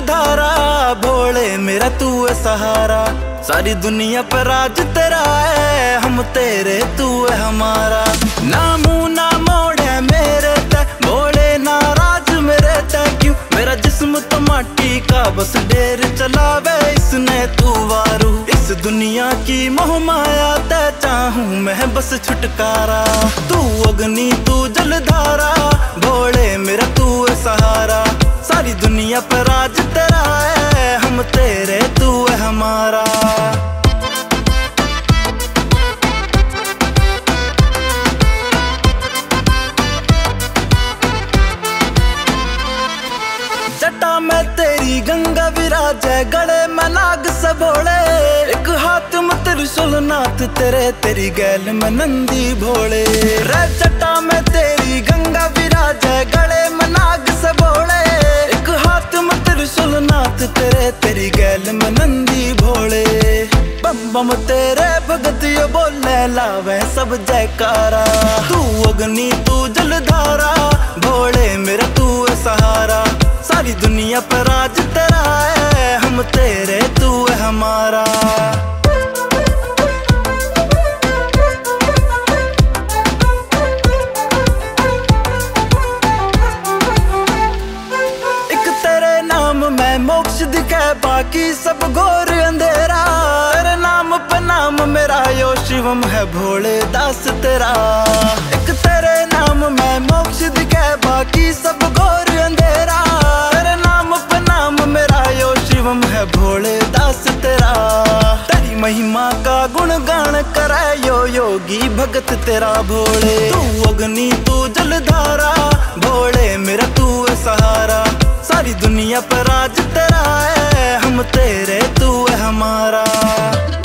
जलधारा, भोले मेरा तू है सहारा। सारी दुनिया पर राज तेरा है, हम तेरे तू है हमारा। ना मुंह ना मोड़ है मेरे ते, भोले नाराज मेरे ते क्यों? मेरा जिस्म तो माटी का बस ढेर चलावे इसने तू वारू। इस दुनिया की मोह माया ते चाहूं मैं बस छुटकारा। तू अग्नि तू जलधारा, भोले मेरा तू है सहारा। सारी दुनिया पर राज तेरा है, हम तेरे तू है हमारा। जटा में तेरी गंगा विराजे, गले में नाग सबोले। एक हाथ में त्रिशूल नाथ तेरे, तेरी गैल में नंदी भोले। रे जटा में तेरी गंगा विराजे, गले में नाग सबोले। एक हाथ में त्रिशूल नाथ तेरे, तेरी गैल में नंदी भोले। बम बम तेरे भगत यो बोले, लावे सब जयकारा। तू अग्नि तू जलधारा, भोले मेरा तू है सहारा। सारी दुनिया पर राज तेरा है, हम तेरे तू है हमारा। एक तेरे नाम में मोक्ष दिखे, बाकी सब घोर अंधेरा। तेरे नाम पे नाम मेरा यो शिवम है, भोले दास तेरा। एक तेरे नाम में मोक्ष दिखे, बाकी सब घोर अंधेरा। तेरे नाम पे नाम मेरा यो शिवम है, भोले दास तेरा। तेरी महिमा का गुणगान करे यो योगी भगत तेरा भोले। तू अग्नि तू जलधारा, भोले मेरा तू है सहारा। सारी दुनिया पर राज तेरा है, हम तेरे तू है हमारा।